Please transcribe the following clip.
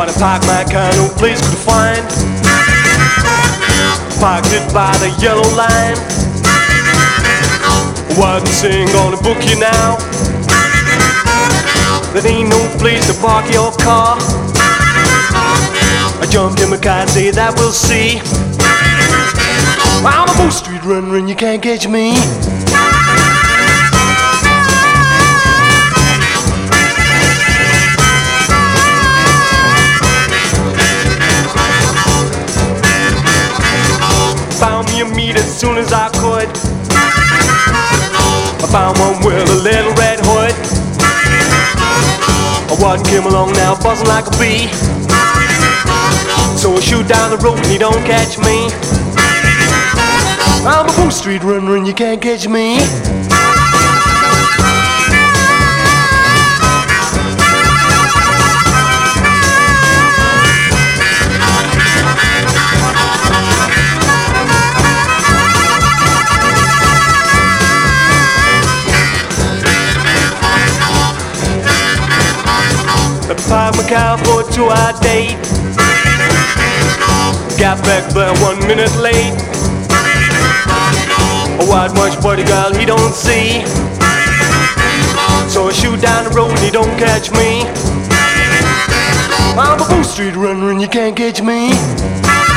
Wanna park my car, no place could find. Parked it by the yellow line. Wasn't saying gonna book you now. There ain't no place to park your car. I jumped in my car and say that we'll see. I'm a Bow Street runner and you can't catch me. Found me a meat as soon as I could. I found one with a little red hood. One came along now buzzing like a bee. So I shoot down the road and he don't catch me. I'm a Bow Street runner and you can't catch me. I parked my car for a 2-hour date. Got back about 1 minute late. A white much buddy girl he don't see. So I shoot down the road and he don't catch me. I'm a Bow Street runner and you can't catch me.